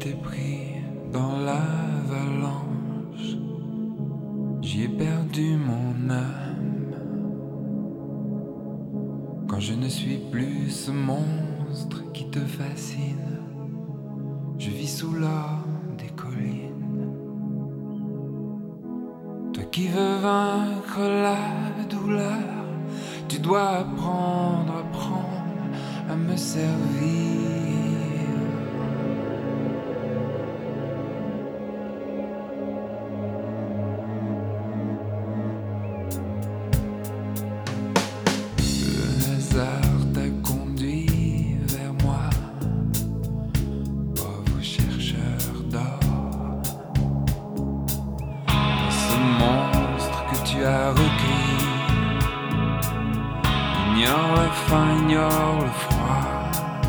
J'étais pris dans l'avalanche, j'y ai perdu mon âme. Quand je ne suis plus ce monstre qui te fascine, je vis sous l'or des collines. Toi qui veux vaincre la douleur, tu dois apprendre à me servir. Le hasard t'a conduit vers moi, pauvre chercheur d'or. Ce monstre que tu as recueilli ignore la faim, ignore le froid.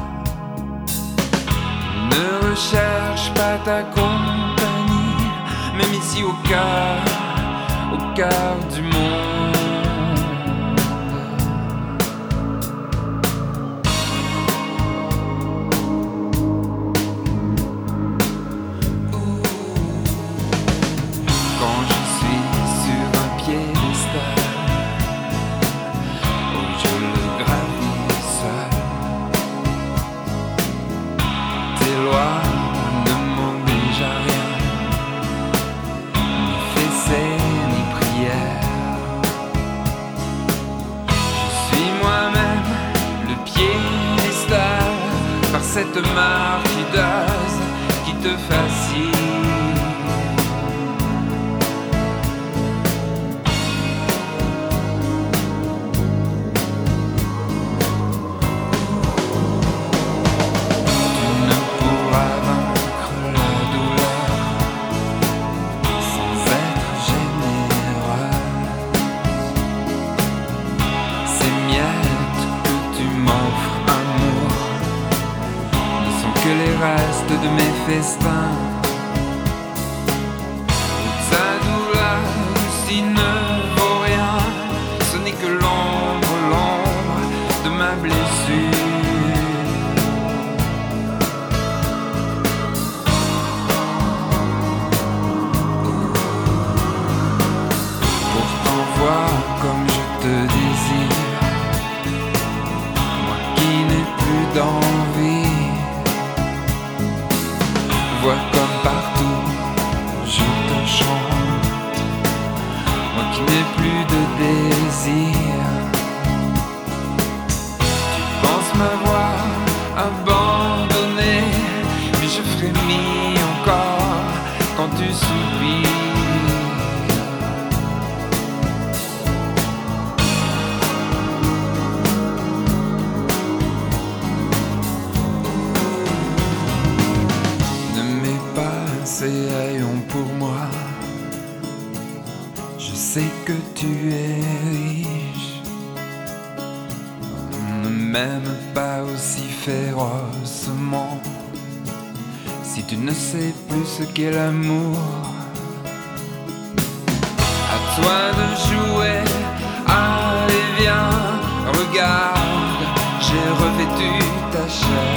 Ne recherche pas ta compagnie, même ici au cœur du monde. Quand je suis sur un piédestal, oh je le gravis seul. Tes lois ne m'obligent à rien, ni fessées ni prières. Je suis moi-même le piédestal, par cette marquideuse qui te fascine. De mes festins, ta douleur si ne vaut rien, ce n'est que l'ombre de ma blessure. Pourtant vois comme je te désire, moi qui n'ai plus d'envie. Vois comme partout je te chante, moi qui n'ai plus de désir. Tu penses m'avoir abandonné, mais je frémis encore quand tu soupires. Ayons pour moi, je sais que tu es riche. Ne m'aime pas aussi férocement si tu ne sais plus ce qu'est l'amour. À toi de jouer, allez viens, regarde, j'ai revêtu ta chair.